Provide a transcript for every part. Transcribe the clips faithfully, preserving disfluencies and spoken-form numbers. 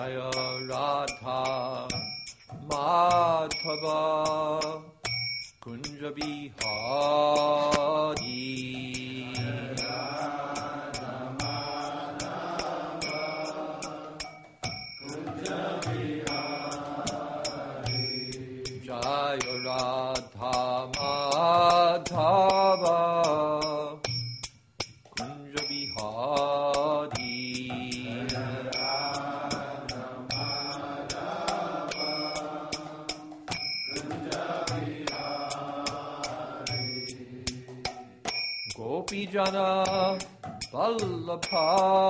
Jaya Radha Madhava Kunja Bihari Jaya Radha Madhava Kunja Bihari Gopijana Vallabha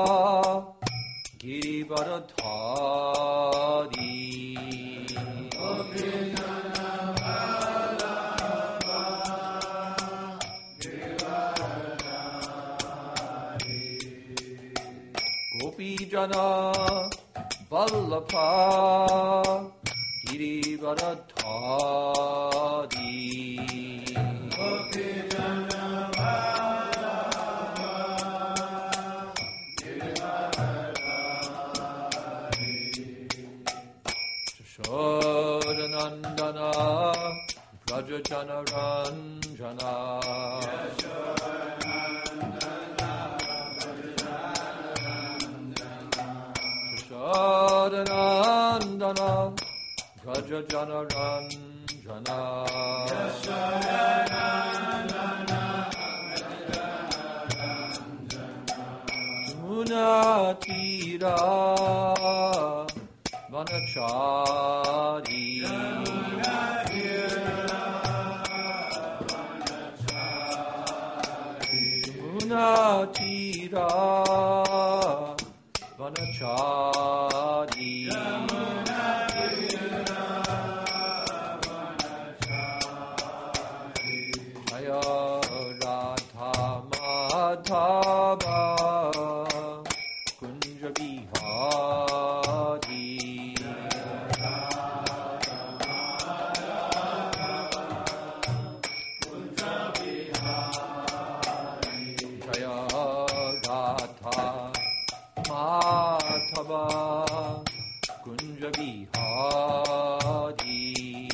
Girivaradhari Gopijana Vallabha Girivaradhari Nandana Vrajajana Ranjana Nandana Vrajajana Ranjana Munatira Vanachari Munatira Vanachari Jaya Radha Madhava Kunja Bihari Madhava Kunja Bihari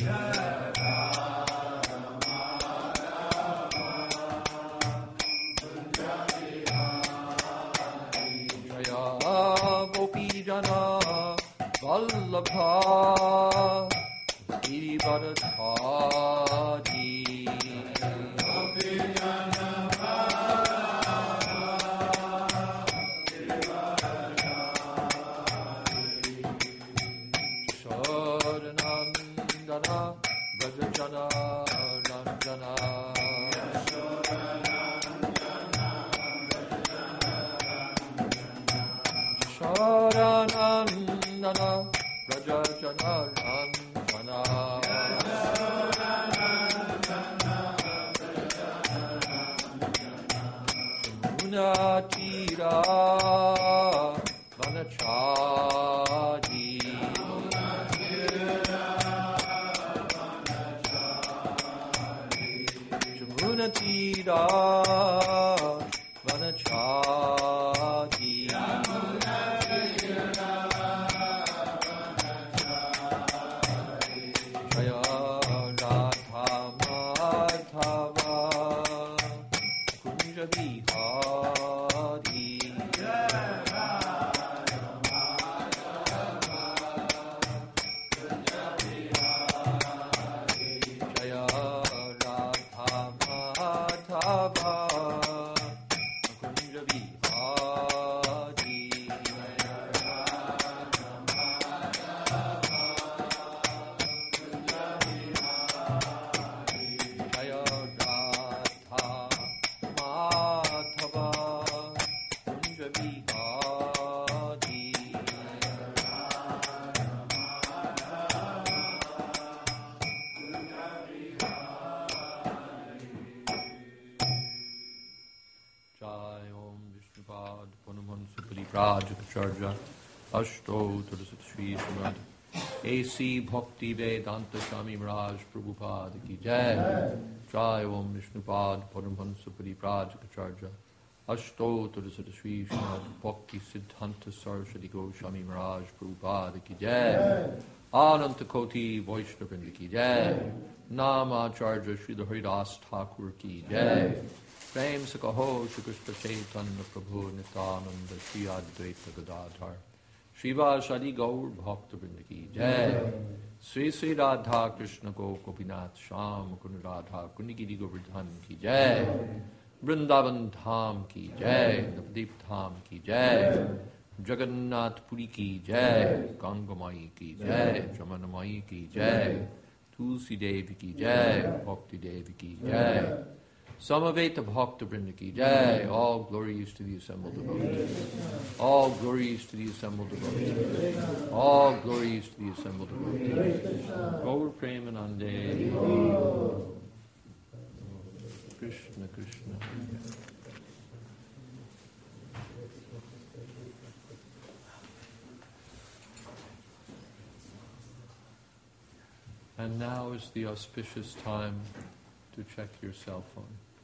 Jaya Gopijana Vallabha Girivaradhari Nandana Vrajajana Ranjana Sharanandana Vrajajana Ranjana Munatira Vanachari Munatira Vanachari Jaya Radha Madhava Kunja Bihari Jaya Radha Madhava Kunja Bihari Jaya Radha Madhava Kunja Bihari Jai Om Vishnupad Panumansa Parivrajacharya Ashto Tulasat Shri Srimad A C Bhakti Vedanta Swami Maharaj Prabhupada Ki Jai Jai Om Vishnupad Panumansa Parivrajacharya Ashto Tura Sri Srimad Bhakti Siddhanta Saraswati Goswami Maharaj Prabhupada Ki Jai, Ananta Koti Vaishnavrinda Ki Jai, Nama Acharya Srila Haridas Thakur Ki Jai, Prem Sakaho Shri Krishna Chaitanya Prabhu Nityananda Shri Advaita Gadadhar Sriva Shadi Gaur Bhaktivinoda Ki Jai, Sri Sri Radha Krishna Go Gopinath Sham Mukund Radha Kundigiri Govardhan Ki Jai, Vrindavan Dham Ki Jai, Navdeep Dham Ki Jai, Jagannath Puri Ki Jai, Gangamai Ki Jai, Jamanamai Ki Jai, Tulsi Devi Ki Jai, Bhakti Devi Ki Jai, Samaveta Bhakta Vrinda Ki Jai. All glories to the assembled devotees. All glories to the assembled devotees. All glories to the assembled devotees. Gaur Premanande. Krishna Krishna. And now is the auspicious time to check your cell phone.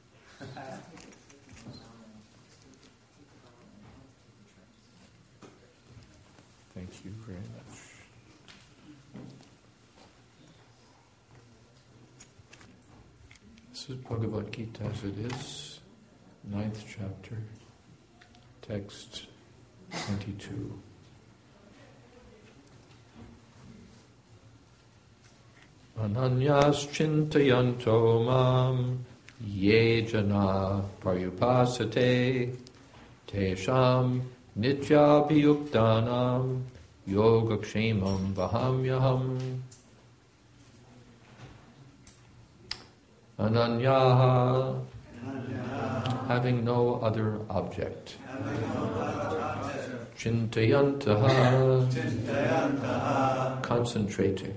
Thank you very much. This is Bhagavad Gita as it is, ninth chapter, text twenty-two. Ananyas chintayanto mam ye jana paryupasate tesham nityabhiyuktanam yogakshemam vahamyaham. Ananyaha, having no other object. Chintayantaha, concentrating.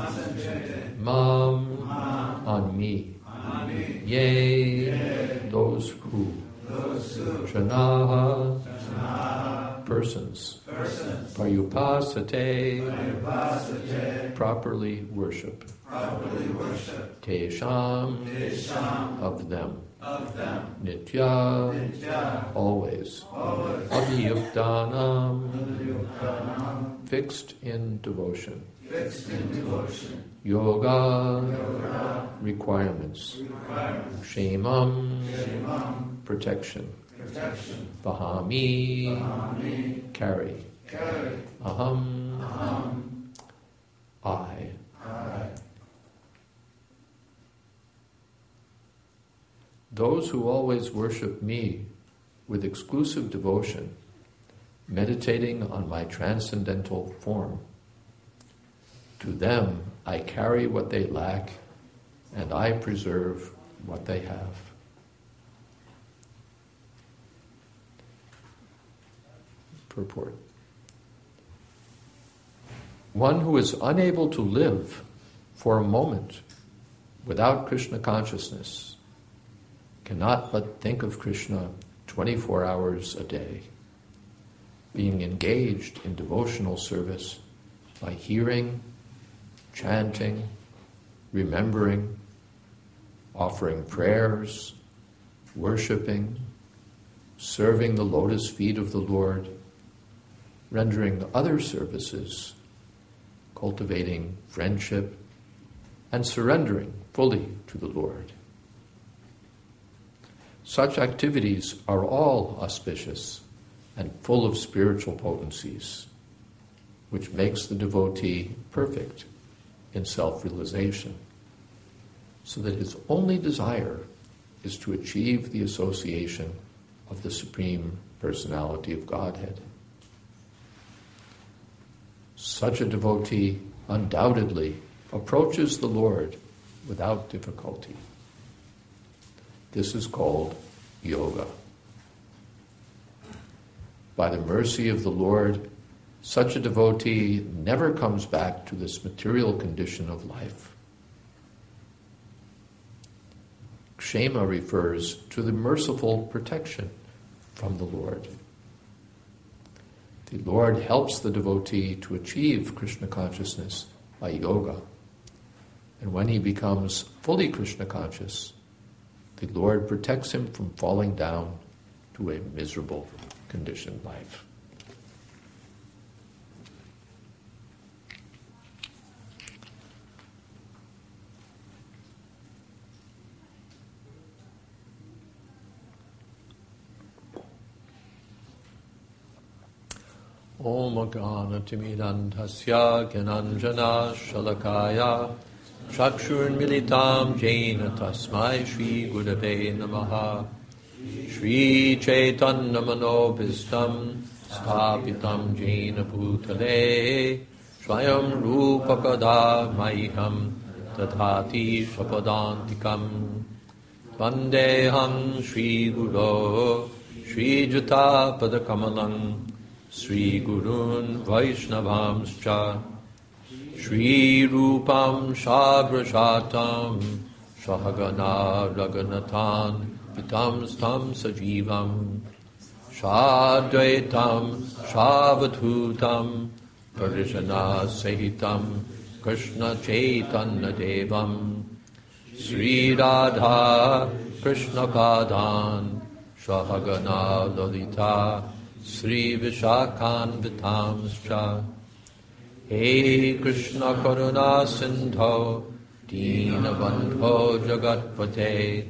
Mam, on me. Yea, those who. Janaha, persons. Paryupasate, properly worship. Tesham, of them. Nitya, always. Abhiyuktanam, fixed in devotion. Yoga, requirements. Kshemam, protection. Vahami, carry. Aham, I. Those who always worship me with exclusive devotion, meditating on my transcendental form, to them I carry what they lack, and I preserve what they have. Purport. One who is unable to live for a moment without Krishna consciousness cannot but think of Krishna twenty-four hours a day, being engaged in devotional service by hearing, chanting, remembering, offering prayers, worshipping, serving the lotus feet of the Lord, rendering other services, cultivating friendship, and surrendering fully to the Lord. Such activities are all auspicious and full of spiritual potencies, which makes the devotee perfect in self-realization, so that his only desire is to achieve the association of the Supreme Personality of Godhead. Such a devotee undoubtedly approaches the Lord without difficulty. This is called yoga. By the mercy of the Lord, such a devotee never comes back to this material condition of life. Kshema refers to the merciful protection from the Lord. The Lord helps the devotee to achieve Krishna consciousness by yoga. And when he becomes fully Krishna conscious, the Lord protects him from falling down to a miserable, conditioned life. Om Ganatimidantasya Gyananjana Shalakaya Chakshurmilitam Jena Tasmai Shri Gurave Namaha Shri Chaitanya Manobhistam Sthapitam Jena Bhutale Swayam Rupakada Maiham Tadhati Shapadantikam Vandeham Shri Guru Shri Juta Padakamalam Sri Gurun Vaishnavamscha Shri Rupam Shagrashatam Shahagana Raganathan Vitam Stam Sajivam Shadvaitam Shavadhutam Parishana Sahitam Krishna Chaitanya Devam Sri Radha Krishna Padan Shahagana Lalita Sri Vishakhan Vitamscha He Krishna Karuna Sindho Dina Bandho Jagatpate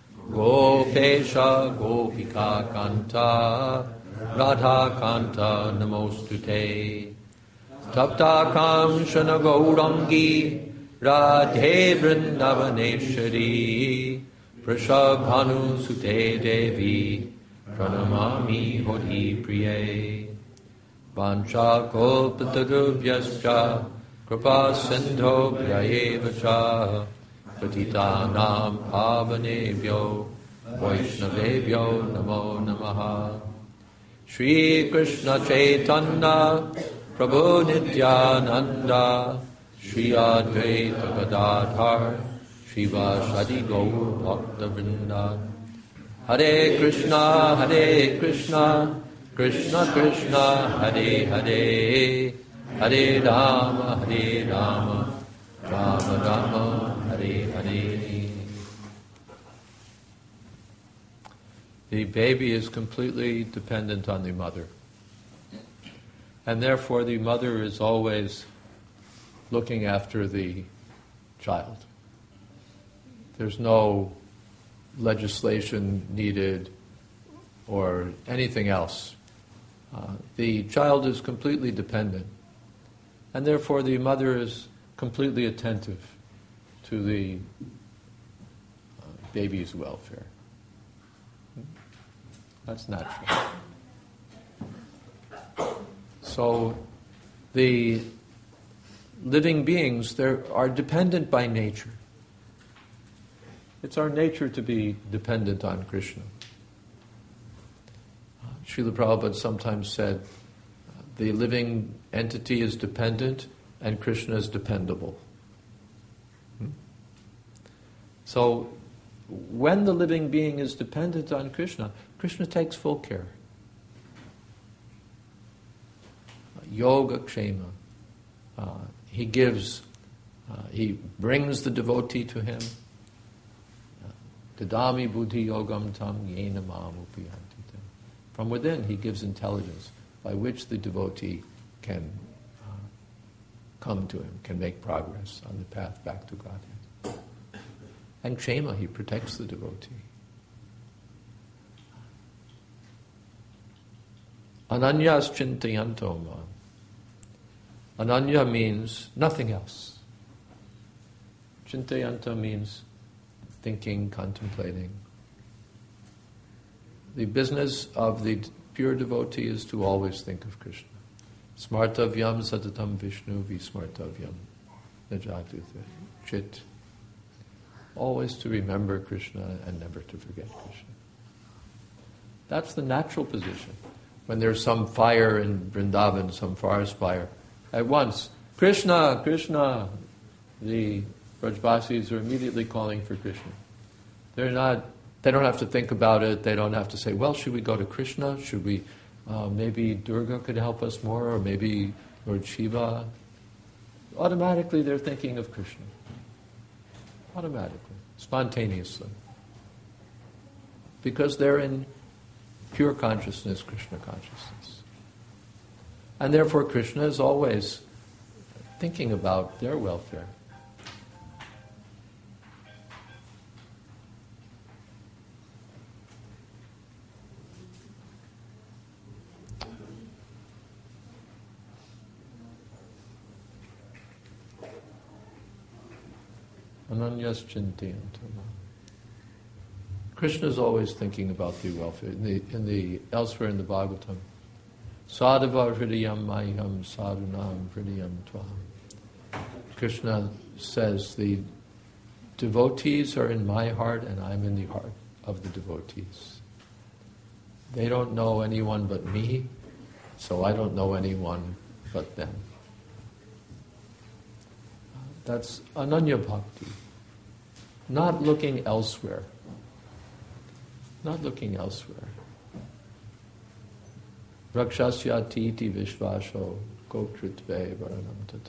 Gopesha Gopika Kanta Radha Kanta Namostute Tapta Kamshana Gaurangi Radhe Vrindavaneshwari Prishabhanu Sute Devi Pranamami Hori Priye Vancha Kolpatarubhyascha Kripa Sindho Bhyayevacha Patitanam Pavanebhyo Vaishnavebhyo Namo Namaha Shri Krishna Chaitanya Prabhu Nityananda Shri Advaita Gadadhar Shri Vasadi Gaur Bhakta Vrinda Hare Krishna, Hare Krishna, Krishna Krishna, Hare Hare, Hare Rama, Hare Rama, Rama Rama, Hare Hare. The baby is completely dependent on the mother. And therefore the mother is always looking after the child. There's no legislation needed or anything else. Uh, the child is completely dependent, and therefore the mother is completely attentive to the uh, baby's welfare. That's natural. So the living beings, they are dependent by nature. It's our nature to be dependent on Krishna. Uh, Srila Prabhupada sometimes said, uh, the living entity is dependent and Krishna is dependable. Hmm? So, when the living being is dependent on Krishna, Krishna takes full care. Uh, yoga Kshema. Uh, he gives, uh, he brings the devotee to him. Dadami buddhi yogam tam yena mamupiyanti. From within, he gives intelligence by which the devotee can uh, come to him, can make progress on the path back to Godhead. And Kshema, he protects the devotee. Ananyas chintayanto ma. Ananya means nothing else. Chintayanto means thinking, contemplating. The business of the pure devotee is to always think of Krishna. Smartavyam satatam Vishnu vismartavyam najatutha chit. Always to remember Krishna and never to forget Krishna. That's the natural position. When there's some fire in Vrindavan, some forest fire, at once, Krishna, Krishna, the Brajbasis are immediately calling for Krishna. They're not, they don't have to think about it. They don't have to say, well, should we go to Krishna? Should we, uh, maybe Durga could help us more, or maybe Lord Shiva? Automatically they're thinking of Krishna. Automatically, spontaneously. Because they're in Pure consciousness, Krishna consciousness. And therefore Krishna is always thinking about their welfare. Ananyas chintayantam. Krishna is always thinking about the welfare. In the, in the elsewhere in the Bhagavatam, Sadhava hridayam mayam sadhunam hridayam tvam. Krishna says the devotees are in my heart and I'm in the heart of the devotees. They don't know anyone but me, so I don't know anyone but them. That's ananya bhakti. Not looking elsewhere. Not looking elsewhere. Rakshasya titi vishvasho gokritve varanam tata.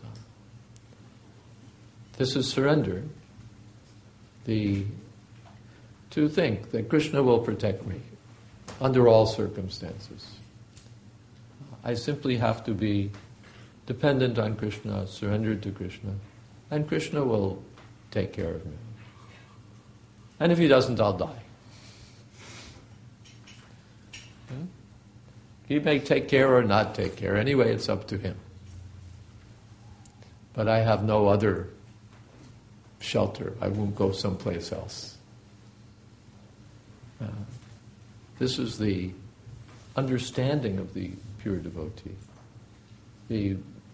This is surrender. The, to think that Krishna will protect me under all circumstances. I simply have to be dependent on Krishna, surrendered to Krishna, and Krishna will take care of me. And if he doesn't, I'll die. Hmm? He may take care or not take care. Anyway, it's up to him. But I have no other shelter. I won't go someplace else. Uh, this is the understanding of the pure devotee. The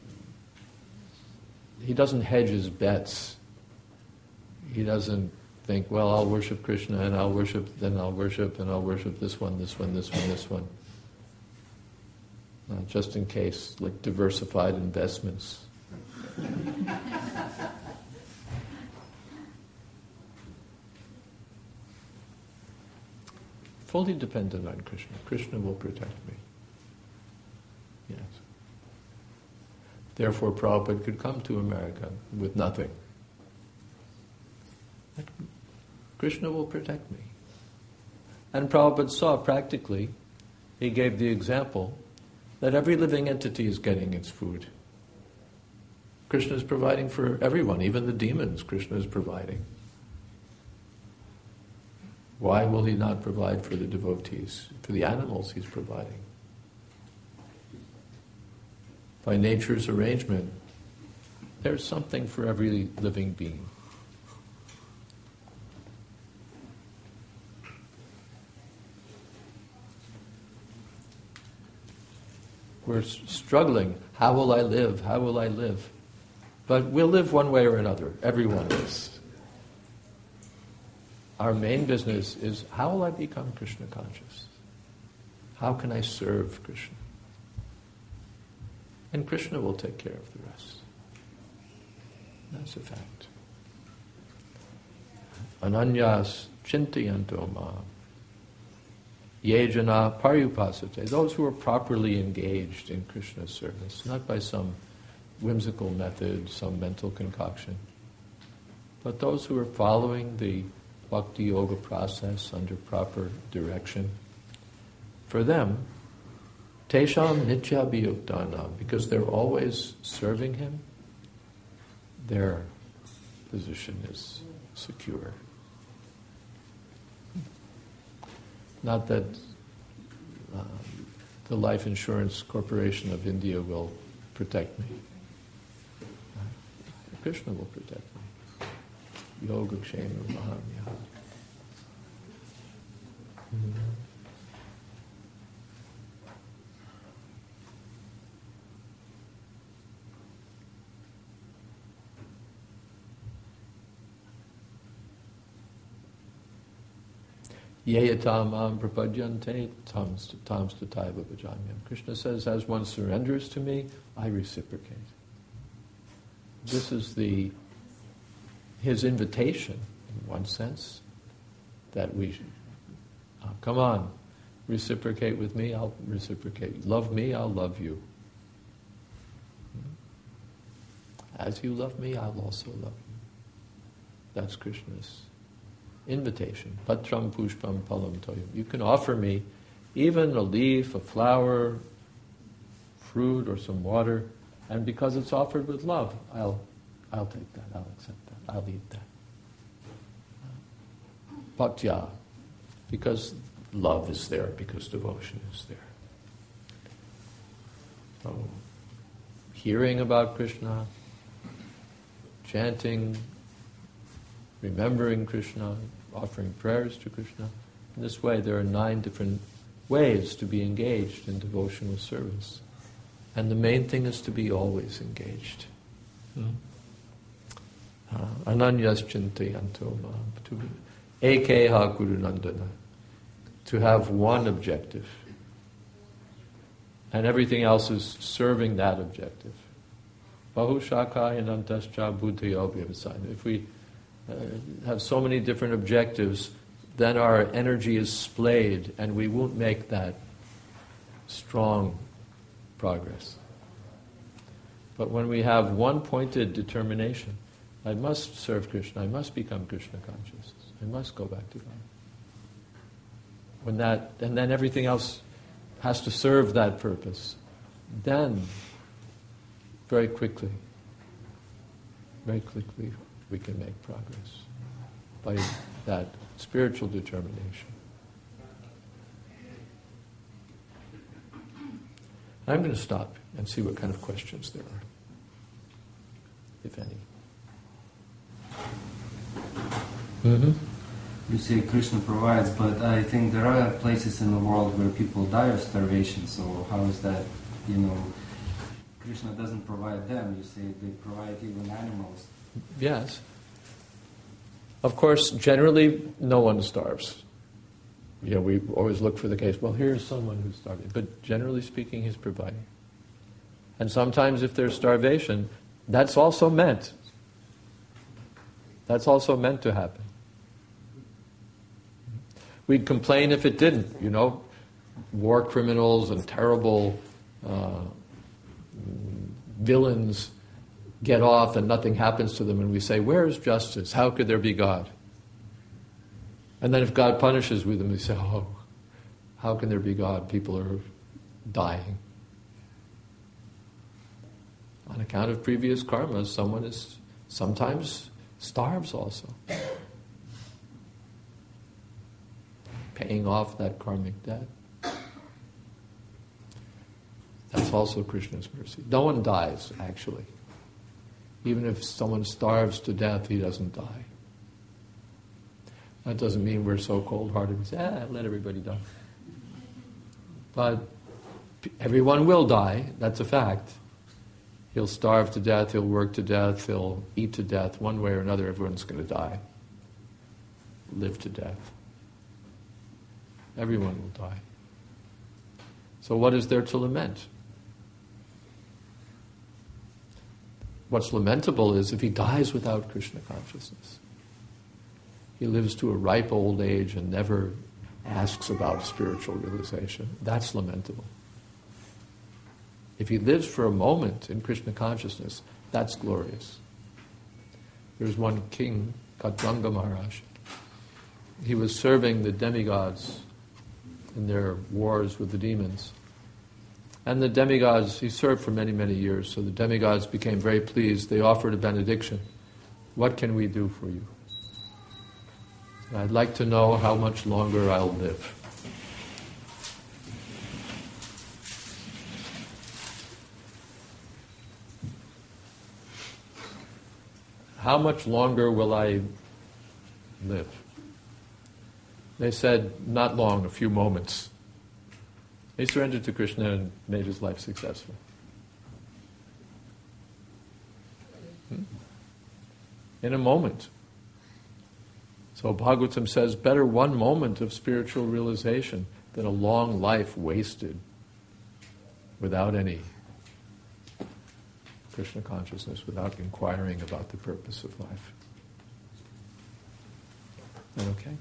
He doesn't hedge his bets. He doesn't think, well, I'll worship Krishna and I'll worship, then I'll worship and I'll worship this one, this one, this one, this one. Uh, just in case, like diversified investments. Fully dependent on Krishna. Krishna will protect me. Yes. Therefore, Prabhupada could come to America with nothing. Krishna will protect me. And Prabhupada saw practically, he gave the example, that every living entity is getting its food. Krishna is providing for everyone, even the demons Krishna is providing. Why will he not provide for the devotees? For the animals he's providing. By nature's arrangement, there's something for every living being. We're struggling. How will I live? How will I live? But we'll live one way or another. Everyone is. Our main business is, how will I become Krishna conscious? How can I serve Krishna? And Krishna will take care of the rest. That's a fact. Ananyas chintayanto mam. Yejana paryupasate. Those who are properly engaged in Krishna's service, not by some whimsical method, some mental concoction, but those who are following the bhakti yoga process under proper direction. For them, tesham nitya bhayuktanam, because they're always serving him, their position is secure. Not that uh, the Life Insurance Corporation of India will protect me. Krishna will protect me. Yoga kshema mahamya. Yeyatam am prapadyante tams tataiva bhajamyam. Krishna says, as one surrenders to me, I reciprocate. This is the his invitation, in one sense, that we should, uh, come on, reciprocate with me, I'll reciprocate. Love me, I'll love you. As you love me, I'll also love you. That's Krishna's invitation. Patram pushpam palam toyam. You can offer me even a leaf, a flower, fruit, or some water, and because it's offered with love, I'll, I'll take that, I'll accept that, I'll eat that. Bhaktya, because love is there, because devotion is there. So, hearing about Krishna, chanting, remembering Krishna, offering prayers to Krishna. In this way, there are nine different ways to be engaged in devotional service. And the main thing is to be always engaged. Ananyas chintayanto maam. Ekeha Guru Nandana. To have one objective. And everything else is serving that objective. Bahushaka inantascha buddhayo vyavasana. If we uh, have so many different objectives, then our energy is splayed and we won't make that strong progress. But when we have one pointed determination, I must serve Krishna, I must become Krishna conscious, I must go back to God. When that, and then everything else has to serve that purpose, then very quickly, very quickly we can make progress by that spiritual determination. I'm going to stop and see what kind of questions there are, if any. Mm-hmm. You say Krishna provides, but I think there are places in the world where people die of starvation, so how is that, you know, Krishna doesn't provide them, you say they provide even animals. Yes. Of course, generally, no one starves. You know, we always look for the case, well, here's someone who's starving. But generally speaking, he's providing. And sometimes if there's starvation, that's also meant. That's also meant to happen. We'd complain if it didn't, you know. War criminals and terrible uh, villains get off and nothing happens to them, and we say, where is justice? How could there be God? And then if God punishes with them, we say, oh, how can there be God? People are dying. On account of previous karma, someone is sometimes starves also. Paying off that karmic debt. That's also Krishna's mercy. No one dies, actually. Even if someone starves to death, he doesn't die. That doesn't mean we're so cold-hearted and say, ah, let everybody die. But everyone will die, that's a fact. He'll starve to death, he'll work to death, he'll eat to death. One way or another, everyone's going to die. Live to death. Everyone will die. So what is there to lament? What's lamentable is if he dies without Krishna consciousness. He lives to a ripe old age and never asks about spiritual realization. That's lamentable. If he lives for a moment in Krishna consciousness, that's glorious. There's one king, Kadganga Maharaj. He was serving the demigods in their wars with the demons. And the demigods, he served for many, many years, so the demigods became very pleased. They offered a benediction. What can we do for you? I'd like to know how much longer I'll live. How much longer will I live? They said, not long, a few moments. He surrendered to Krishna and made his life successful. Hmm? In a moment. So Bhagavatam says, better one moment of spiritual realization than a long life wasted without any Krishna consciousness, without inquiring about the purpose of life. Is that okay?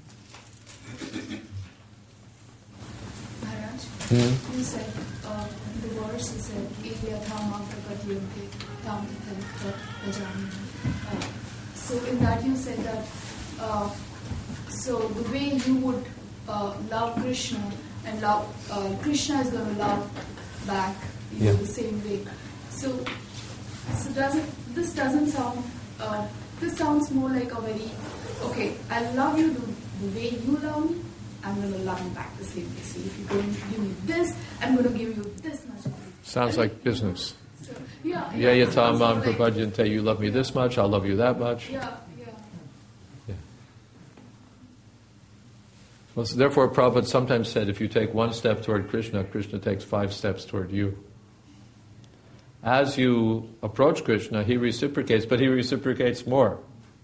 Maharaj, Hmm? you said, uh, the verse you said, Ivyathamam prapadyante tam tathat bhajami. Uh, So in that you said that, uh, so the way you would uh, love Krishna and love, uh, Krishna is going to love back you Yeah. know, the same way. So, so doesn't this doesn't sound? Uh, this sounds more like a very okay. I love you the, the way you love me. I'm going to love you back the same way. So if you're going to give me this, I'm going to give you this much. Sounds like business. So, yeah, Yeah, yeah. yatam mam Like- prabhadyante, you love me this much, I'll love you that much. Yeah, yeah. Yeah. Well, so therefore, Prabhupada sometimes said, if you take one step toward Krishna, Krishna takes five steps toward you. As you approach Krishna, he reciprocates, but he reciprocates more.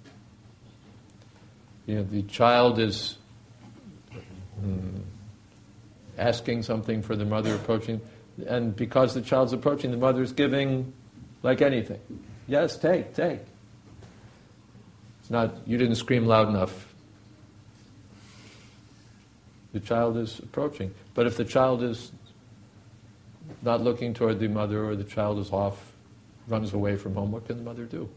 You know, the child is mm, asking something for the mother approaching, and because the child's approaching, the mother's giving like anything. Yes, take, take. It's not, you didn't scream loud enough. The child is approaching. But if the child is not looking toward the mother, or the child is off, runs away from home, what can the mother do?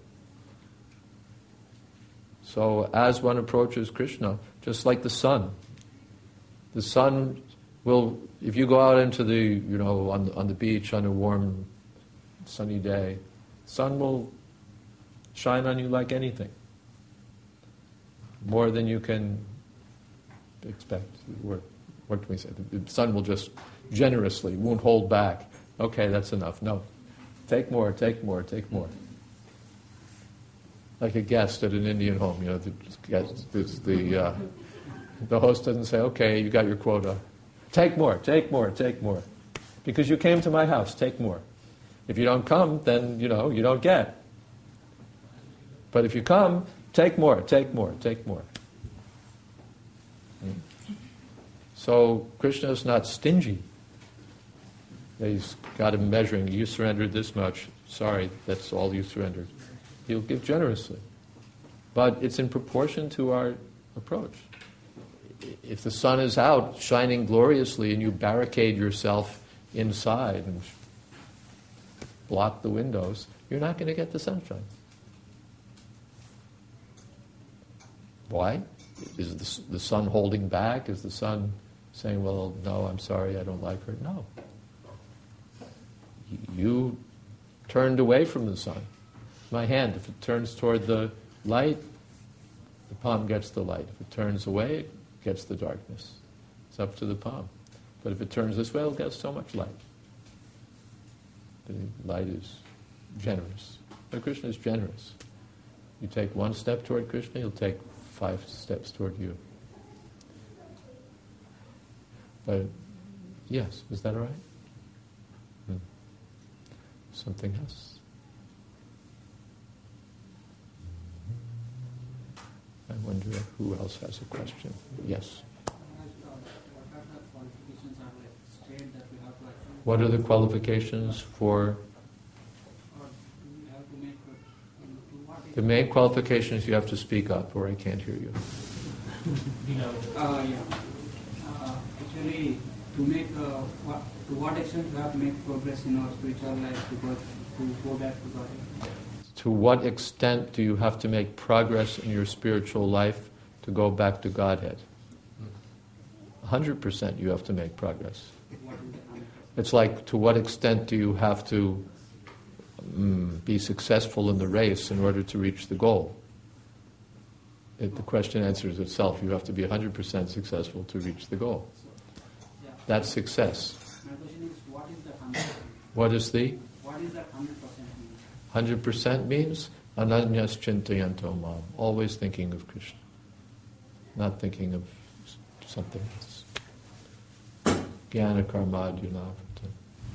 So as one approaches Krishna, just like the sun, the sun will, if you go out into the, you know, on the, on the beach on a warm, sunny day, sun will shine on you like anything. More than you can expect. What, what can we say? The sun will just generously, won't hold back. Okay, that's enough. No. Take more, take more, take more. Like a guest at an Indian home, you know, the, guest, the, the, uh, the host doesn't say, okay, you got your quota. Take more, take more, take more. Because you came to my house, take more. If you don't come, then, you know, you don't get. But if you come, take more, take more, take more. So Krishna is not stingy. He's got him measuring. You surrendered this much. Sorry, that's all you surrendered. He'll give generously. But it's in proportion to our approach. If the sun is out shining gloriously and you barricade yourself inside and block the windows, you're not going to get the sunshine. Why? Is the, the sun holding back? Is the sun saying, well, no, I'm sorry, I don't like her? No. You turned away from the sun. My hand, if it turns toward the light, the palm gets the light. If it turns away, it gets the darkness. It's up to the palm. But if it turns this way, it'll get so much light. The light is generous. But Krishna is generous. You take one step toward Krishna, he'll take five steps toward you. But, yes, is that all right? Hmm. Something else? I wonder who else has a question. Yes? What are the qualifications for... The main qualification is you have to speak up, or I can't hear you. Uh, yeah. Uh, actually, to make uh, what, to what extent you have to make progress in our spiritual life to go to go back to God? To what extent do you have to make progress in your spiritual life to go back to Godhead? one hundred percent you have to make progress. It's like, to what extent do you have to mm, be successful in the race in order to reach the goal? It, the question answers itself. You have to be one hundred percent successful to reach the goal. That's success. My question is, what is the one hundred percent? What is the? What is that one hundred percent mean? one hundred percent means ananyas chintayanto mam, always thinking of Krishna, not thinking of something else. Jnana karmadhyunavritam.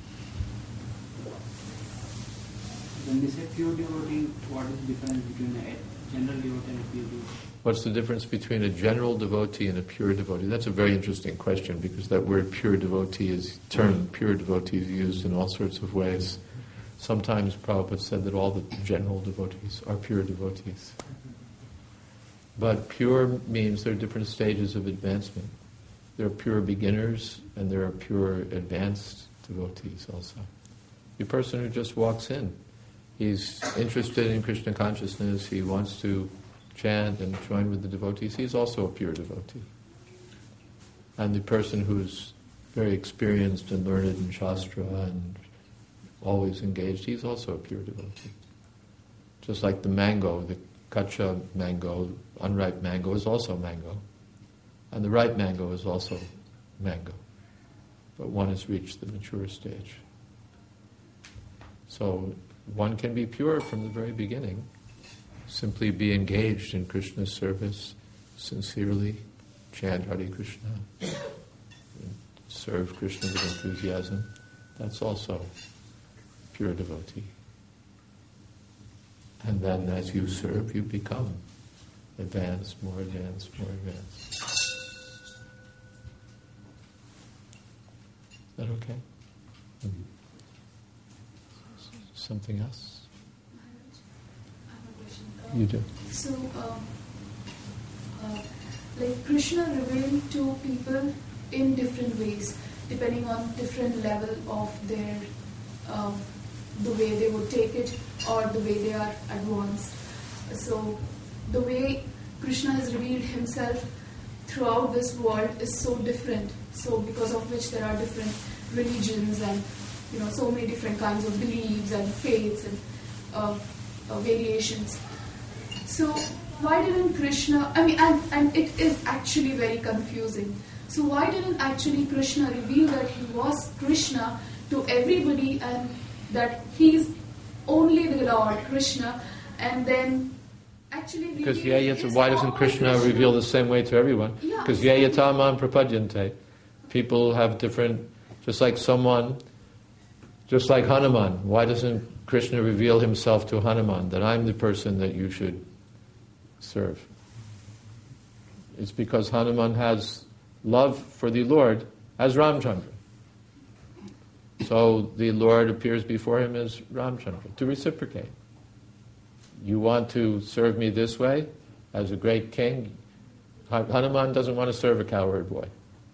When we say pure devotee, what is the difference between a general devotee and a pure devotee? What's the difference between a general devotee and a pure devotee? That's a very interesting question, because that word pure devotee is, term pure devotee is used in all sorts of ways. Sometimes Prabhupada said that all the general devotees are pure devotees. But pure means there are different stages of advancement. There are pure beginners and there are pure advanced devotees also. The person who just walks in, he's interested in Krishna consciousness, he wants to chant and join with the devotees, he's also a pure devotee. And the person who's very experienced and learned in Shastra and always engaged, he's also a pure devotee. Just like the mango, the kacha mango, unripe mango is also mango. And the ripe mango is also mango. But one has reached the mature stage. So one can be pure from the very beginning. Simply be engaged in Krishna's service sincerely, chant Hare Krishna, serve Krishna with enthusiasm. That's also pure devotee. And then as you serve, you become advanced, more advanced, more advanced. Is that okay? Mm-hmm. Something else? I have a question. Uh, You do. So, um, uh, like Krishna revealed to people in different ways, depending on different level of their, um, the way they would take it or the way they are advanced. So, the way Krishna has revealed himself throughout this world is so different. So, because of which there are different religions and, you know, so many different kinds of beliefs and faiths and uh, uh, variations. So, why didn't Krishna, I mean, and, and it is actually very confusing. So, why didn't actually Krishna reveal that he was Krishna to everybody and that he's only the Lord Krishna, and then actually Because reveal yeah, his why doesn't own Krishna reveal the same way to everyone? Yeah. Because yayatamam prapadyante. People have different, just like someone, just like Hanuman. Why doesn't Krishna reveal himself to Hanuman, that I'm the person that you should serve? It's because Hanuman has love for the Lord as Ramchandra. So the Lord appears before him as Ramchandra, to reciprocate. You want to serve me this way, as a great king? Hanuman doesn't want to serve a cowherd boy.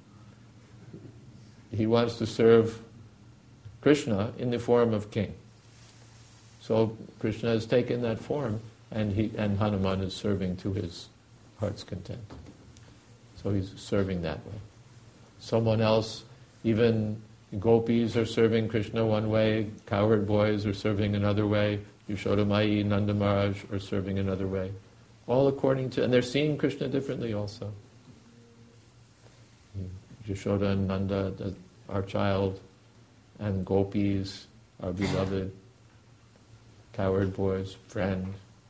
He wants to serve Krishna in the form of king. So Krishna has taken that form, and he and Hanuman is serving to his heart's content. So he's serving that way. Someone else, even gopis are serving Krishna one way, cowherd boys are serving another way, Yashoda Mai, Nanda Maharaj are serving another way. All according to, and they're seeing Krishna differently also. Yashoda and Nanda, our child, and gopis, our beloved, cowherd boys, friend.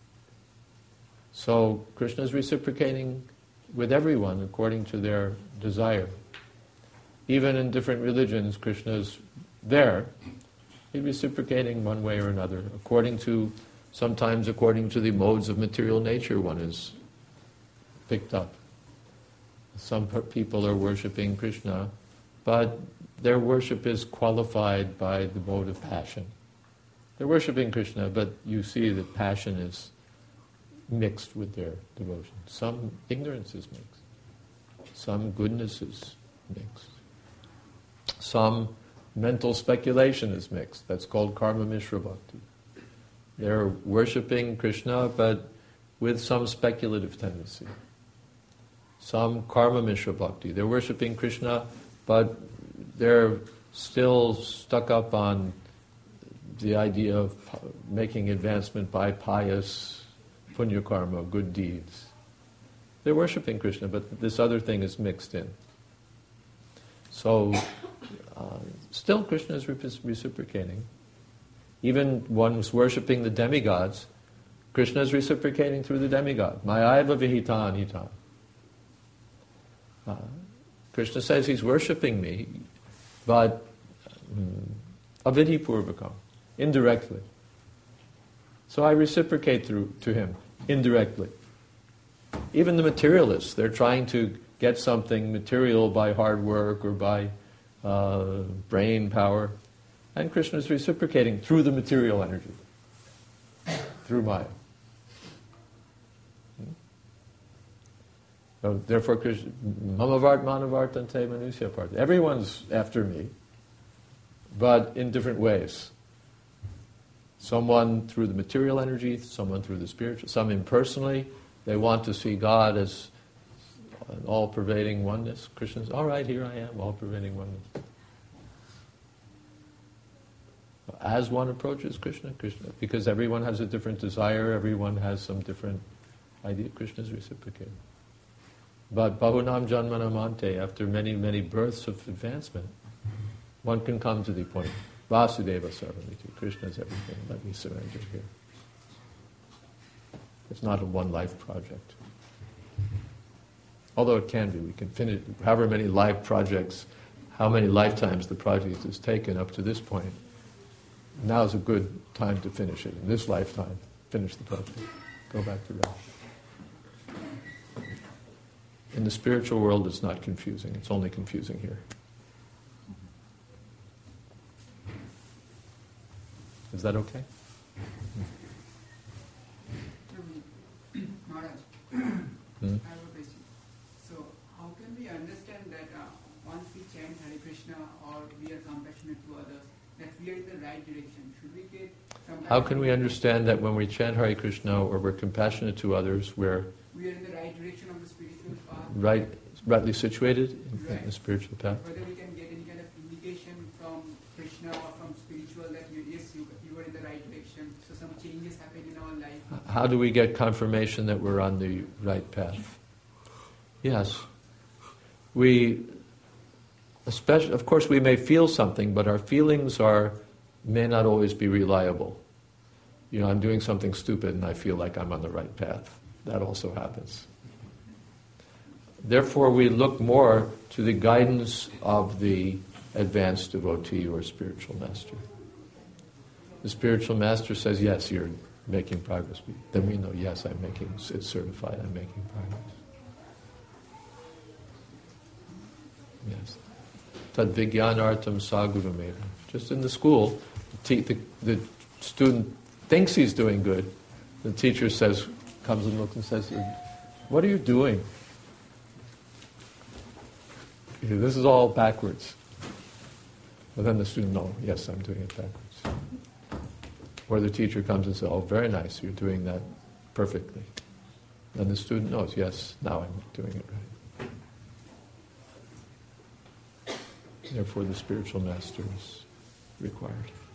So Krishna is reciprocating with everyone according to their desire. Even in different religions, Krishna is there. He's reciprocating one way or another, according to, sometimes according to the modes of material nature one is picked up. Some people are worshipping Krishna, but their worship is qualified by the mode of passion. They're worshipping Krishna, but you see that passion is mixed with their devotion. Some ignorance is mixed. Some goodness is mixed. Some mental speculation is mixed. That's called karma mishra bhakti. They're worshipping Krishna, but with some speculative tendency. Some karma mishra bhakti. They're worshipping Krishna, but they're still stuck up on the idea of making advancement by pious punya karma, good deeds. They're worshipping Krishna, but this other thing is mixed in. So, uh, still Krishna is reciprocating. Even one who's worshipping the demigods, Krishna is reciprocating through the demigod. Mayaiva vihitan hitan. Uh, Krishna says he's worshipping me, but um, avidhi purvakam, indirectly. So I reciprocate through to him, indirectly. Even the materialists, they're trying to get something material by hard work or by uh, brain power. And Krishna is reciprocating through the material energy, through Maya. Hmm? So therefore, Krishna, mamavart manavartante manusya part. Everyone's after me, but in different ways. Someone through the material energy, someone through the spiritual, some impersonally. They want to see God as an all-pervading oneness. Krishna's, all right, here I am, all-pervading oneness. As one approaches Krishna, Krishna, because everyone has a different desire, everyone has some different idea. Krishna's reciprocating. But Bahunam Janmanamante, after many, many births of advancement, one can come to the point, Vasudeva Sarvamiti, Krishna's everything, let me surrender here. It's not a one-life project. Although it can be, we can finish, however many life projects, how many lifetimes the project has taken up to this point, now is a good time to finish it. In this lifetime, finish the project. Go back to rest. In the spiritual world, it's not confusing. It's only confusing here. Is that okay? Maharaj, Hmm? I have a question. So, how can we understand that uh, once we chant Hare Krishna or we are compassionate to others, that we are in the right direction? Should we get some How can we understand that when we chant Hare Krishna or we're compassionate to others, we're we are in the right direction of the spiritual path? right, rightly situated in, Right. in the spiritual path? Whether we can get any kind of indication from Krishna or from spiritual that you, yes, you, you are in the right direction. So some changes happen in our life. How do we get confirmation that we're on the right path? Yes. We, especially, of course, we may feel something, but our feelings are may not always be reliable. You know, I'm doing something stupid and I feel like I'm on the right path. That also happens. Therefore, we look more to the guidance of the advanced devotee or spiritual master. The spiritual master says, yes, you're making progress. Then we know, yes, I'm making, it's certified, I'm making progress. Yes. Tad vijnanartam sagurumeva. Just in the school, the, te- the, the student thinks he's doing good. The teacher says, comes and looks and says, what are you doing? This is all backwards. But then the student knows, yes, I'm doing it backwards. Or the teacher comes and says, oh, very nice, you're doing that perfectly. Then the student knows, yes, now I'm doing it right. Therefore, the spiritual master is required.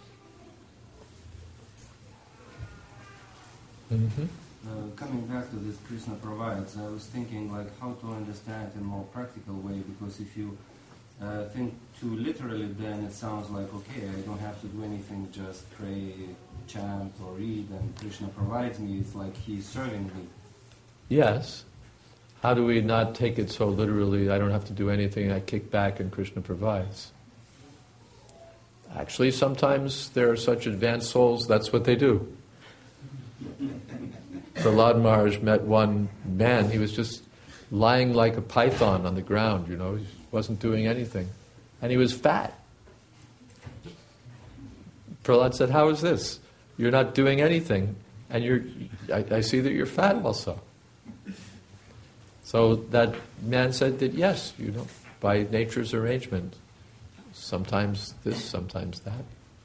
Mm-hmm. Uh, coming back to this Krishna provides, I was thinking like how to understand in a more practical way, because if you uh, think too literally, then it sounds like, okay, I don't have to do anything, just pray, chant or read, and Krishna provides me. It's like he's serving me. Yes. How do we not take it so literally, I don't have to do anything, I kick back and Krishna provides? Actually, sometimes there are such advanced souls, that's what they do. Prahlad Maharaj met one man, he was just lying like a python on the ground, you know, he wasn't doing anything. And he was fat. Prahlad said, how is this? You're not doing anything, and you're, I, I see that you're fat also. So that man said that yes, you know, by nature's arrangement, sometimes this, sometimes that.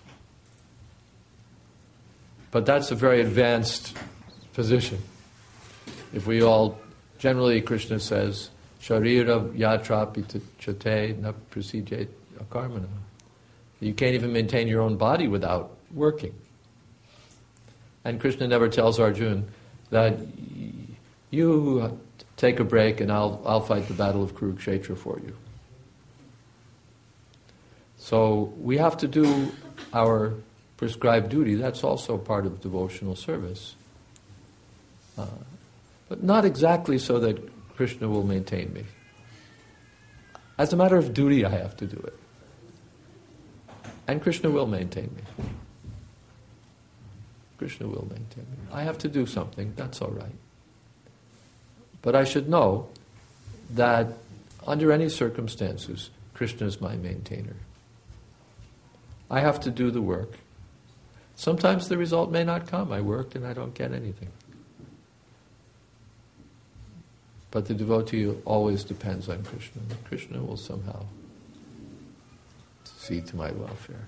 But that's a very advanced position. If we all, generally Krishna says, Sharira yatra chate na prasidyet akarmana. You can't even maintain your own body without working. And Krishna never tells Arjuna that you take a break and I'll I'll fight the battle of Kurukshetra for you. So we have to do our prescribed duty. That's also part of devotional service. Uh, but not exactly so that Krishna will maintain me. As a matter of duty, I have to do it. And Krishna will maintain me. Krishna will maintain me. I have to do something, that's all right. But I should know that under any circumstances, Krishna is my maintainer. I have to do the work. Sometimes the result may not come. I work and I don't get anything. But the devotee always depends on Krishna. Krishna will somehow see to my welfare.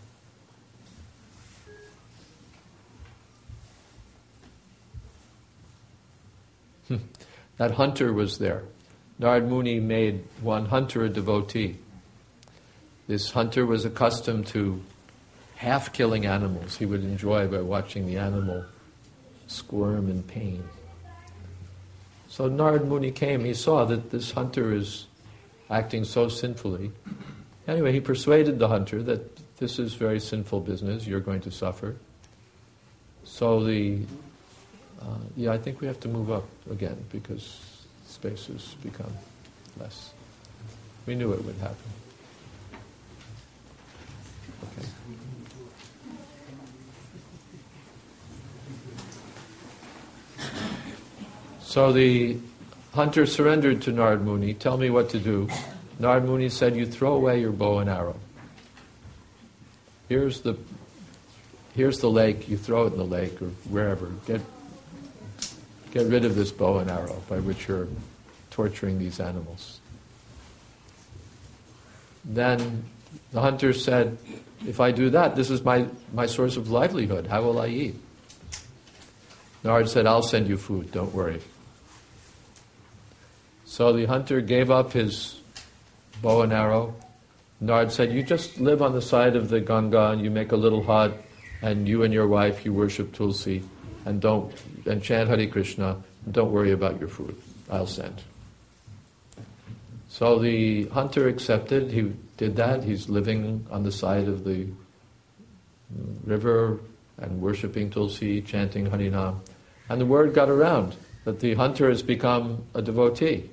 That hunter was there. Narad Muni made one hunter a devotee. This hunter was accustomed to half killing animals. He would enjoy by watching the animal squirm in pain. So Narad Muni came, he saw that this hunter is acting so sinfully. Anyway, he persuaded the hunter that this is very sinful business, you're going to suffer. So the, uh, yeah, I think we have to move up again because spaces become less. We knew it would happen. Okay. So the hunter surrendered to Narad Muni. Tell me what to do. Narad Muni said, you throw away your bow and arrow. Here's the here's the lake, you throw it in the lake or wherever. Get get rid of this bow and arrow by which you're torturing these animals. Then the hunter said, if I do that, this is my, my source of livelihood. How will I eat? Narad said, I'll send you food, don't worry. So the hunter gave up his bow and arrow. Narad said, you just live on the side of the Ganga and you make a little hut and you and your wife, you worship Tulsi and don't and chant Hare Krishna and don't worry about your food. I'll send. So the hunter accepted. He did that. He's living on the side of the river and worshipping Tulsi, chanting Harinam. And the word got around that the hunter has become a devotee.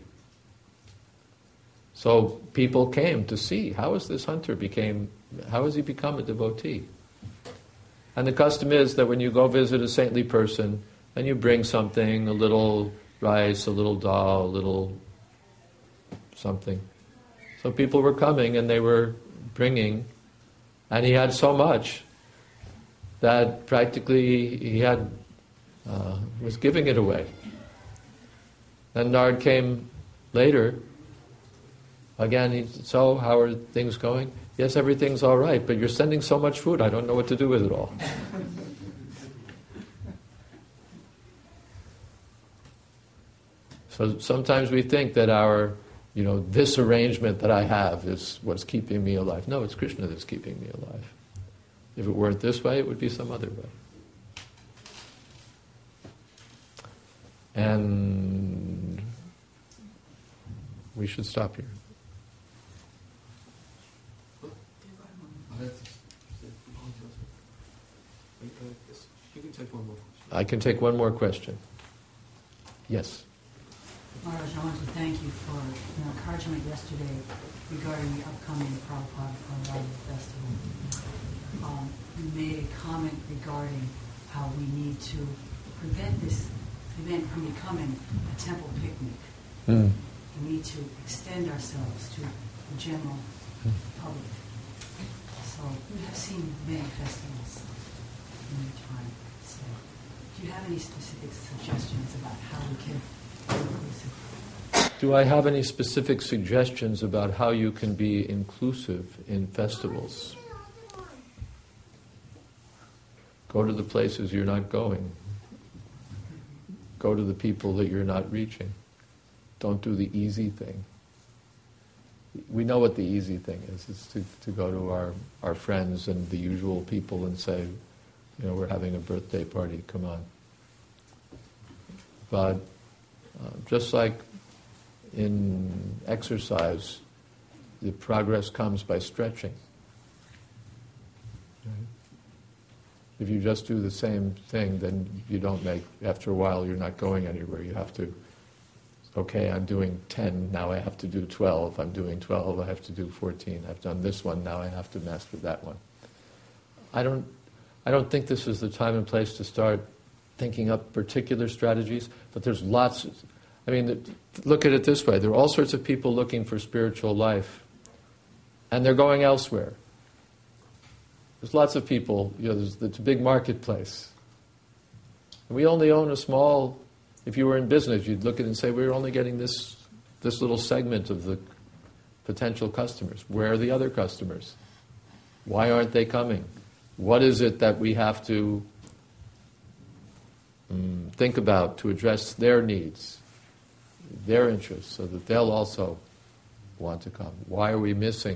So people came to see, how is this hunter became, how has he become a devotee? And the custom is that when you go visit a saintly person, then you bring something, a little rice, a little dal, a little something. So people were coming and they were bringing, and he had so much that practically he had uh, was giving it away. Then Narad came later. Again, he said, so how are things going? Yes, everything's all right, but you're sending so much food, I don't know what to do with it all. So sometimes we think that our, you know, this arrangement that I have is what's keeping me alive. No, it's Krishna that's keeping me alive. If it weren't this way, it would be some other way. And we should stop here. You can take one more. I can take one more question. Yes. Maharaj, I want to thank you for your encouragement yesterday regarding the upcoming Prabhupada Purnarani Festival. Um, you made a comment regarding how we need to prevent this event from becoming a temple picnic. Mm. We need to extend ourselves to the general public. So we have seen many festivals in your time. So do you have any specific suggestions about how we can be inclusive? Do I have any specific suggestions about how you can be inclusive in festivals? Go to the places you're not going. Go to the people that you're not reaching. Don't do the easy thing. We know what the easy thing is. It's to, to go to our, our friends and the usual people and say, you know, we're having a birthday party, come on. But uh, just like in exercise, the progress comes by stretching. Right? If you just do the same thing, then you don't make, after a while you're not going anywhere. You have to, okay, I'm doing ten, now I have to do twelve. I'm doing twelve, I have to do fourteen. I've done this one, now I have to master that one. I don't, I don't think this is the time and place to start thinking up particular strategies, but there's lots, of, I mean, look at it this way. There are all sorts of people looking for spiritual life, and they're going elsewhere. There's lots of people, you know, there's, it's a big marketplace. And we only own a small, if you were in business, you'd look at it and say, we're only getting this, this little segment of the potential customers. Where are the other customers? Why aren't they coming? What is it that we have to um, think about to address their needs? their interests so that they'll also want to come. Why are we missing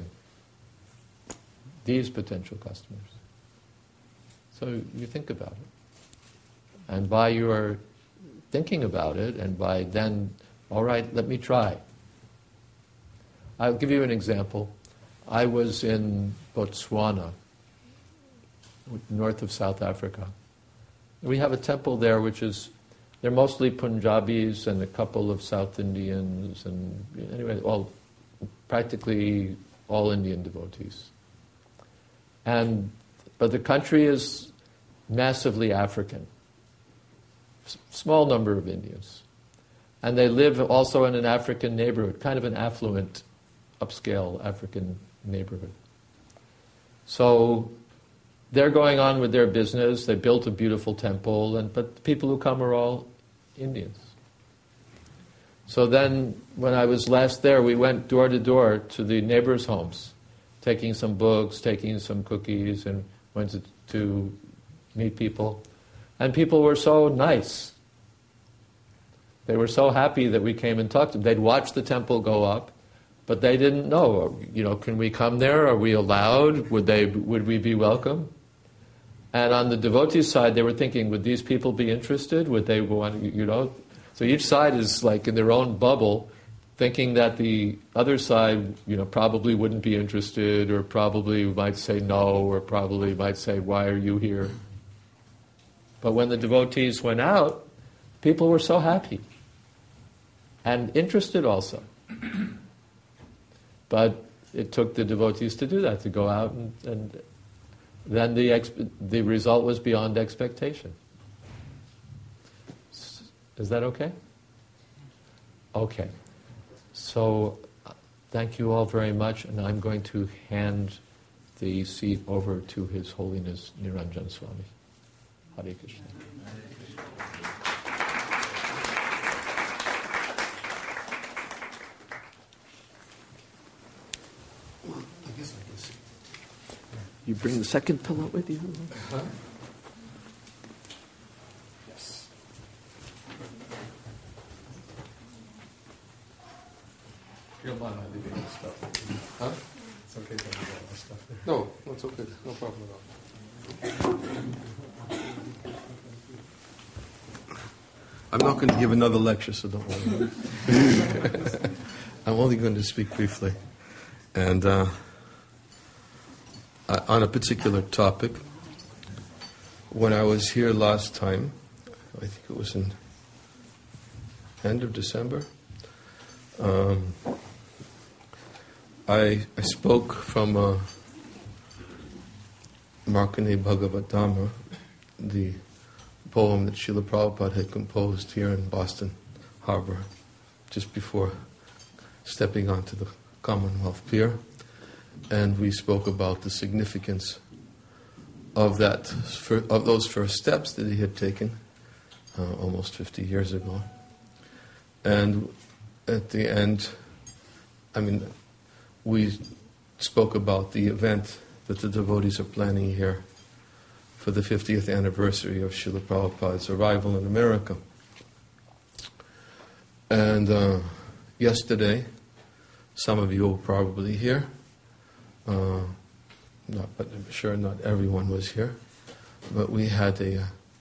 these potential customers? So you think about it. And by your thinking about it, and by then, all right, let me try. I'll give you an example. I was in Botswana, north of South Africa. We have a temple there which is, they're mostly Punjabis and a couple of South Indians, and anyway, all, practically all Indian devotees. And, but the country is massively African. S- small number of Indians. And they live also in an African neighborhood, kind of an affluent, upscale African neighborhood. So they're going on with their business. They built a beautiful temple, and but the people who come are all Indians. So then, when I was last there, we went door to door to the neighbors' homes, taking some books, taking some cookies, and went to, to meet people. And people were so nice. They were so happy that we came and talked to them. They'd watched the temple go up, but they didn't know, you know, can we come there? Are we allowed? Would they? Would we be welcome? And on the devotees' side, they were thinking, would these people be interested? Would they want, you know? So each side is like in their own bubble, thinking that the other side, you know, probably wouldn't be interested, or probably might say no, or probably might say, why are you here? But when the devotees went out, people were so happy. And interested also. But it took the devotees to do that, to go out, and, and then the exp- the result was beyond expectation. Is that okay? Okay. So, uh, thank you all very much, and I'm going to hand the seat over to His Holiness Niranjan Swami. Hare Krishna. You bring the second pillow with you? Uh-huh. Yes. You don't mind my leaving this stuff? Huh? It's okay to leave all that stuff there. No, it's okay. No problem at all. I'm not going to give another lecture, so don't worry. I'm only going to speak briefly. And uh, on a particular topic. When I was here last time, I think it was in end of December, um, I, I spoke from uh, Markandeya Bhagavatama, the poem that Srila Prabhupada had composed here in Boston Harbor just before stepping onto the Commonwealth Pier. And we spoke about the significance of that, of those first steps that he had taken uh, almost fifty years ago. And at the end, I mean, we spoke about the event that the devotees are planning here for the fiftieth anniversary of Srila Prabhupada's arrival in America. And uh, yesterday, some of you were probably here. Uh, not, but I'm sure not everyone was here. But we had a, uh,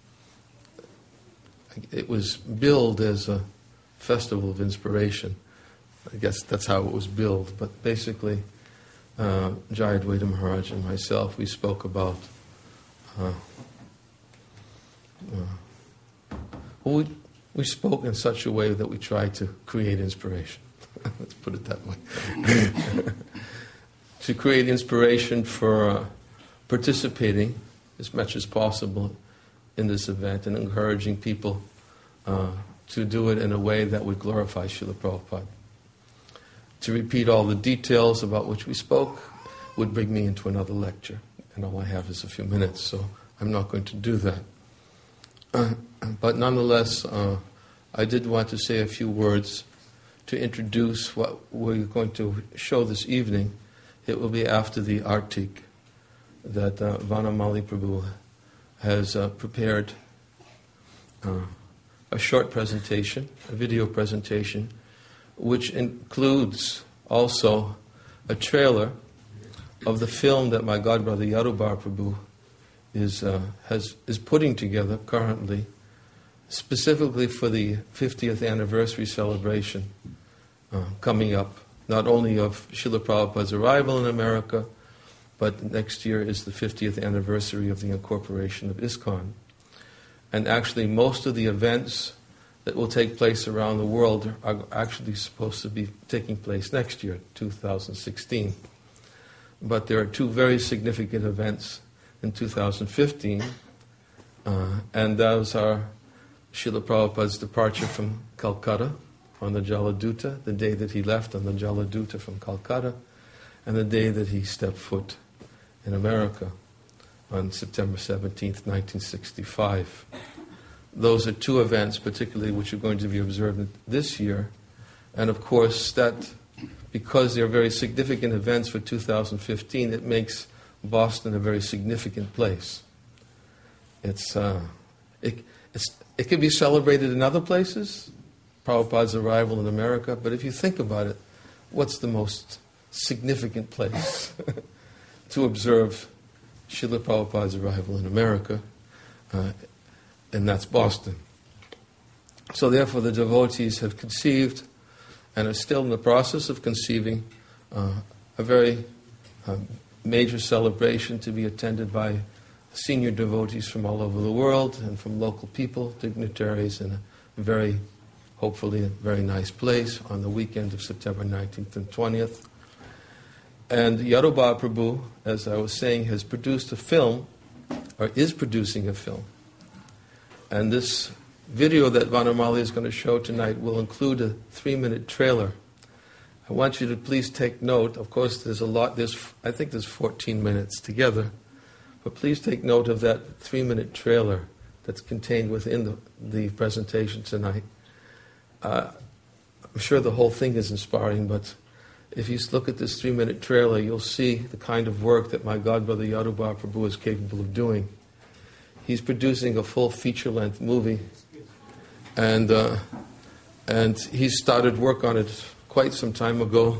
it was billed as a festival of inspiration. I guess that's how it was billed. But basically, uh, Jai Advaita Maharaj and myself, we spoke about, uh, uh, well, we, we spoke in such a way that we tried to create inspiration. Let's put it that way. To create inspiration for uh, participating as much as possible in this event and encouraging people uh, to do it in a way that would glorify Srila Prabhupada. To repeat all the details about which we spoke would bring me into another lecture, and all I have is a few minutes, so I'm not going to do that. Uh, but nonetheless, uh, I did want to say a few words to introduce what we're going to show this evening. It will be after the Artik that uh, Vanamali Prabhu has uh, prepared uh, a short presentation, a video presentation, which includes also a trailer of the film that my godbrother Yadubar Prabhu is uh, has is putting together currently, specifically for the fiftieth anniversary celebration uh, coming up, not only of Srila Prabhupada's arrival in America, but next year is the fiftieth anniversary of the incorporation of ISKCON. And actually most of the events that will take place around the world are actually supposed to be taking place next year, two thousand sixteen. But there are two very significant events in two thousand fifteen, uh, and those are Srila Prabhupada's departure from Calcutta on the Jaladuta, the day that he left on the Jaladuta from Calcutta, and the day that he stepped foot in America on September seventeenth, nineteen sixty-five. Those are two events particularly which are going to be observed this year, and of course that, because they're very significant events for two thousand fifteen, it makes Boston a very significant place. It's, uh, it, it's, it can be celebrated in other places, Prabhupada's arrival in America, but if you think about it, what's the most significant place to observe Srila Prabhupada's arrival in America? Uh, and that's Boston. So therefore the devotees have conceived and are still in the process of conceiving uh, a very uh, major celebration to be attended by senior devotees from all over the world and from local people, dignitaries, in a very, hopefully, a very nice place on the weekend of September nineteenth and twentieth. And Yadubar Prabhu, as I was saying, has produced a film, or is producing a film. And this video that Vanamali is going to show tonight will include a three-minute trailer. I want you to please take note. Of course, there's a lot. There's, I think there's fourteen minutes together. But please take note of that three-minute trailer that's contained within the, the presentation tonight. Uh, I'm sure the whole thing is inspiring, but if you look at this three-minute trailer, you'll see the kind of work that my godbrother Yadubar Prabhu is capable of doing. He's producing a full feature-length movie, and uh, and he started work on it quite some time ago.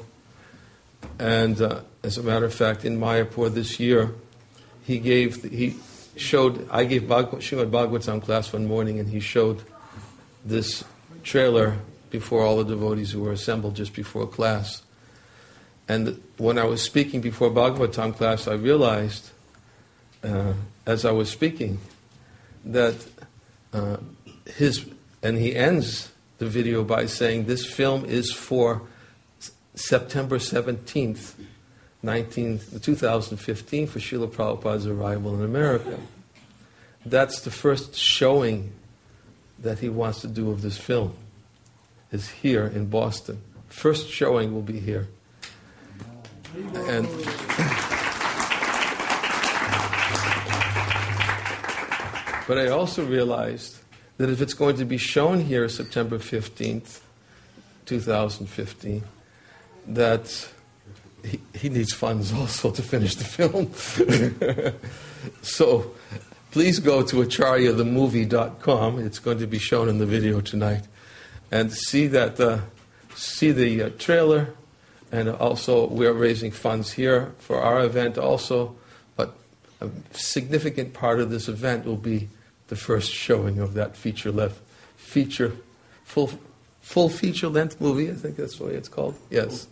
And uh, as a matter of fact, in Mayapur this year, he gave the, he showed I gave Bhagavad, Srimad Bhagavatam class one morning, and he showed this trailer before all the devotees who were assembled just before class. And when I was speaking before Bhagavatam class, I realized, uh, as I was speaking, that uh, his, and he ends the video by saying, this film is for September seventeenth, two thousand fifteen, for Srila Prabhupada's arrival in America. That's the first showing that he wants to do of this film, is here in Boston. First showing will be here. And but I also realized that if it's going to be shown here September fifteenth, two thousand fifteen, that he, he needs funds also to finish the film. So please go to acharya the movie dot com. It's going to be shown in the video tonight. And see that uh, see the uh, trailer. And also, we're raising funds here for our event also, but a significant part of this event will be the first showing of that feature length, feature, full, full feature length movie. I think that's the way it's called. Yes.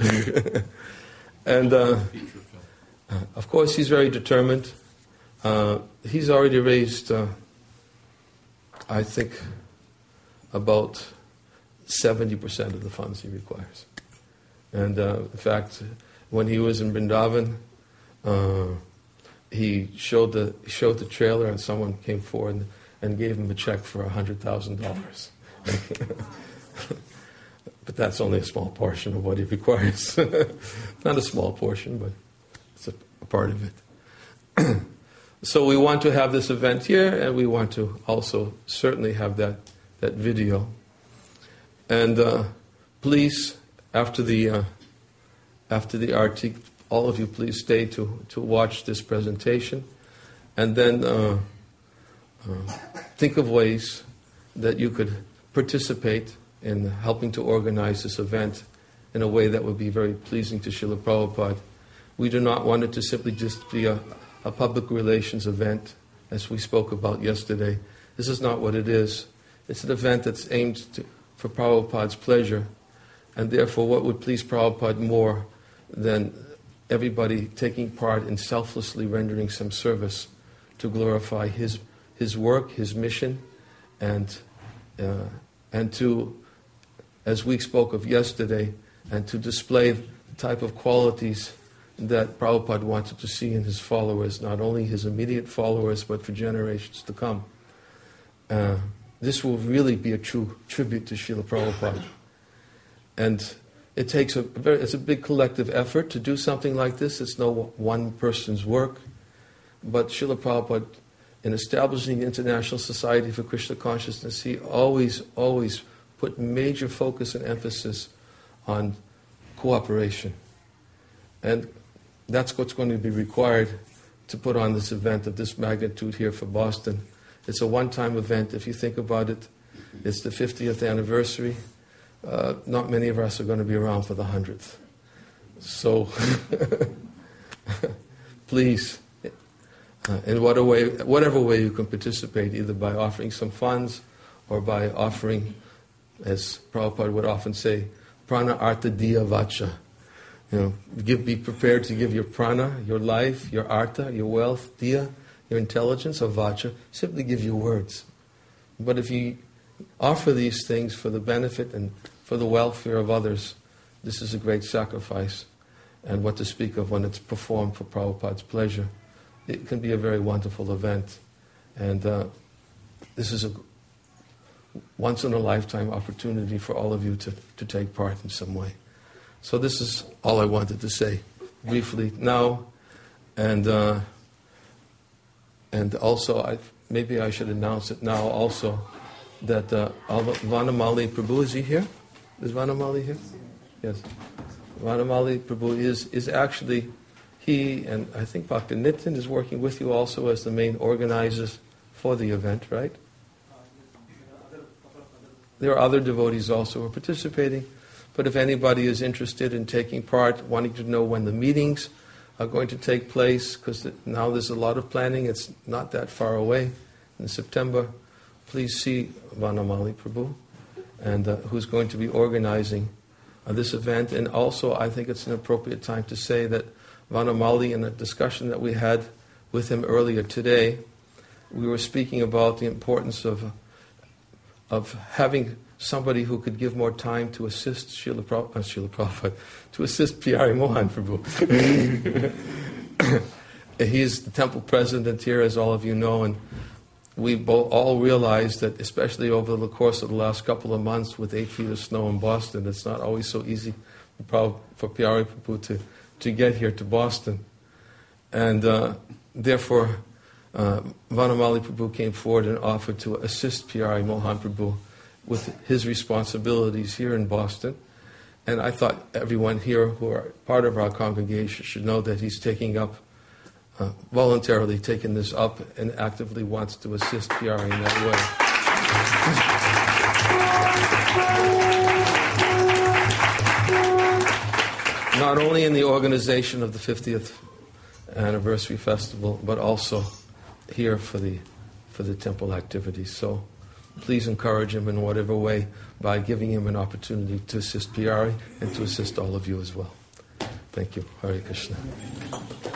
And uh, of course, he's very determined. Uh, he's already raised, uh, I think, about seventy percent of the funds he requires. And uh, in fact, when he was in Vrindavan, uh, he showed the showed the trailer, and someone came forward and, and gave him a check for a hundred thousand dollars. But that's only a small portion of what he requires. Not a small portion, but it's a, a part of it. So we want to have this event here, and we want to also certainly have that that video. And uh, please. After the uh, after the arti, all of you please stay to, to watch this presentation, and then uh, uh, think of ways that you could participate in helping to organize this event in a way that would be very pleasing to Srila Prabhupada. We do not want it to simply just be a, a public relations event, as we spoke about yesterday. This is not what it is. It's an event that's aimed to, for Prabhupada's pleasure, and therefore what would please Prabhupada more than everybody taking part in selflessly rendering some service to glorify his his work, his mission, and uh, and to, as we spoke of yesterday, and to display the type of qualities that Prabhupada wanted to see in his followers, not only his immediate followers, but for generations to come. Uh, this will really be a true tribute to Srila Prabhupada. And it takes a very, it's a big collective effort to do something like this. It's no one person's work. But Srila Prabhupada, in establishing the International Society for Krishna Consciousness, he always, always put major focus and emphasis on cooperation. And that's what's going to be required to put on this event of this magnitude here for Boston. It's a one-time event. If you think about it, it's the fiftieth anniversary. Uh, not many of us are going to be around for the hundredth. So, please, uh, in whatever way, whatever way you can participate, either by offering some funds or by offering, as Prabhupada would often say, prana artha diya vacha. You know, give, be prepared to give your prana, your life, your artha, your wealth, diya, your intelligence, or vacha. Simply give your words. But if you offer these things for the benefit and for the welfare of others, this is a great sacrifice. And what to speak of when it's performed for Prabhupada's pleasure. It can be a very wonderful event. And uh, this is a once-in-a-lifetime opportunity for all of you to, to take part in some way. So this is all I wanted to say briefly now. And uh, and also, I, maybe I should announce it now also, that uh, Vanamali Prabhu, is he here? Is Vanamali here? Yes. Vanamali Prabhu is, is actually, he and I think Bhakti Nitin is working with you also as the main organizers for the event, right? There are other devotees also who are participating, but if anybody is interested in taking part, wanting to know when the meetings are going to take place, because now there's a lot of planning, it's not that far away, in September, please see Vanamali Prabhu, and uh, who's going to be organizing uh, this event. And also, I think it's an appropriate time to say that Vanamali, in a discussion that we had with him earlier today, we were speaking about the importance of of having somebody who could give more time to assist Srila Prabhupada, uh, Srila Prabhupada to assist P R Mohan Prabhu. He's the temple president here, as all of you know, and we both all realized that, especially over the course of the last couple of months with eight feet of snow in Boston, it's not always so easy for, for P R Prabhu to, to get here to Boston. And uh, therefore, uh, Vanamali Prabhu came forward and offered to assist P R Mohan Prabhu with his responsibilities here in Boston. And I thought everyone here who are part of our congregation should know that he's taking up Uh, voluntarily taken this up and actively wants to assist P R in that way. Not only in the organization of the fiftieth anniversary festival, but also here for the for the temple activities. So please encourage him in whatever way by giving him an opportunity to assist P R and to assist all of you as well. Thank you. Hare Krishna.